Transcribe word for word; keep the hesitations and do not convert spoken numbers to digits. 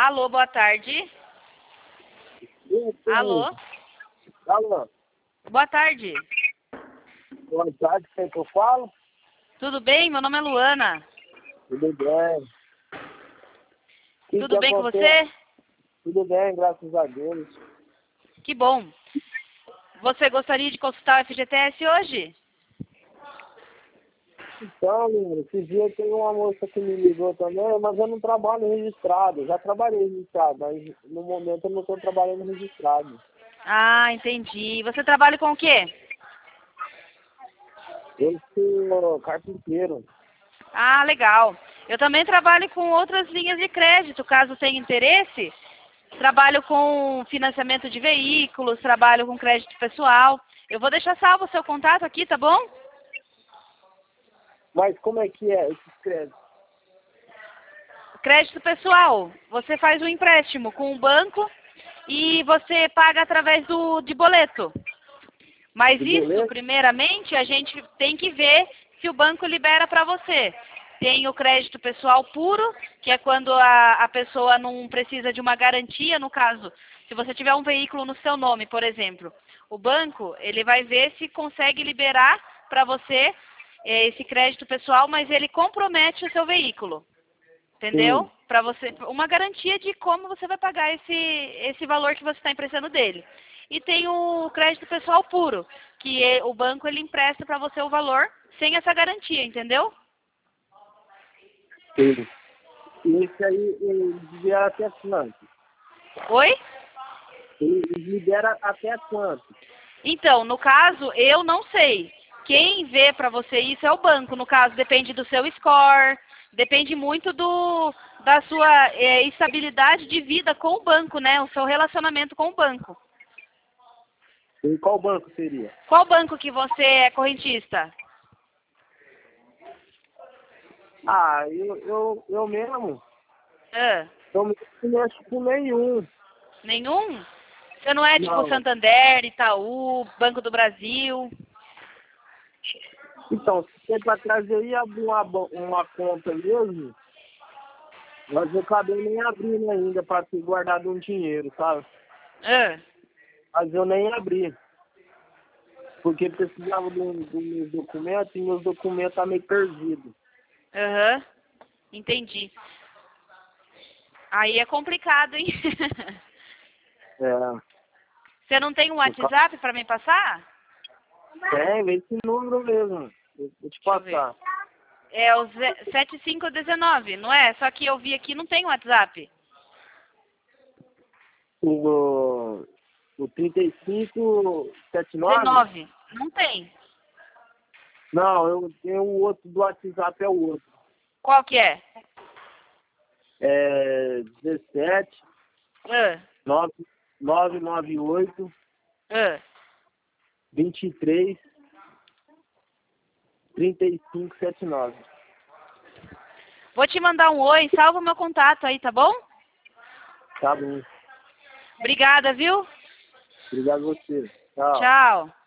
Alô, boa tarde. Alô? Alô? Boa tarde. Boa tarde, quem que eu falo? Tudo bem? Meu nome é Luana. Tudo bem. Que Tudo que bem com acontece? você? Tudo bem, graças a Deus. Que bom. Você gostaria de consultar o F G T S hoje? Então, menino, esse dia tem uma moça que me ligou também, mas eu não trabalho registrado. Eu já trabalhei registrado, mas no momento eu não estou trabalhando registrado. Ah, entendi. Você trabalha com o quê? Eu sou carpinteiro. Ah, legal. Eu também trabalho com outras linhas de crédito, caso tenha interesse. Trabalho com financiamento de veículos, trabalho com crédito pessoal. Eu vou deixar salvo o seu contato aqui, tá bom? Mas como é que é esses créditos? Crédito pessoal. Você faz um empréstimo com o banco e você paga através do, de boleto. Mas De isso, boleto? primeiramente, a gente tem que ver se o banco libera para você. Tem o crédito pessoal puro, que é quando a, a pessoa não precisa de uma garantia, no caso, se você tiver um veículo no seu nome, por exemplo, o banco, ele vai ver se consegue liberar para você eh, esse crédito pessoal, mas ele compromete o seu veículo, entendeu? Sim. Para você, uma garantia de como você vai pagar esse, esse valor que você está emprestando dele. E tem o crédito pessoal puro, que é, o banco ele empresta para você o valor sem essa garantia, entendeu? Sim. E esse aí, ele libera até quanto? Oi? Ele libera até quanto? Então, no caso, eu não sei. Quem vê para você isso é o banco. No caso, depende do seu score, depende muito do da sua é, estabilidade de vida com o banco, né? O seu relacionamento com o banco. Em qual banco seria? Qual banco que você é correntista? Ah, eu, eu, eu mesmo, Ah, eu não mexo com nenhum. nenhum? Você não é tipo Não. Santander, Itaú, Banco do Brasil? Então, tempo atrás eu ia abrir uma, bo- uma conta mesmo, mas eu acabei nem abrindo ainda para ter guardado um dinheiro, sabe? Ah, Mas eu nem abri, porque precisava de um, de meus documentos e meus documentos estão meio perdidos. aham, entendi. Aí é complicado, hein? É, Você não tem um por causa- WhatsApp para me passar? tem esse número mesmo, eu vou te Deixa eu ver. passar. É o ze- sete cinco um nove, não é? Só que eu vi aqui não tem WhatsApp. O, o trinta e cinco setenta e nove? dezenove. Não tem. Não, eu tenho o outro do WhatsApp, é o outro. Qual que é? É dezessete, Ah, nove nove oito, ah. vinte e três, trinta e cinco setenta e nove. Vou te mandar um oi, salva o meu contato aí, tá bom? Tá bom. Obrigada, viu? Obrigado a você. Tchau. Tchau.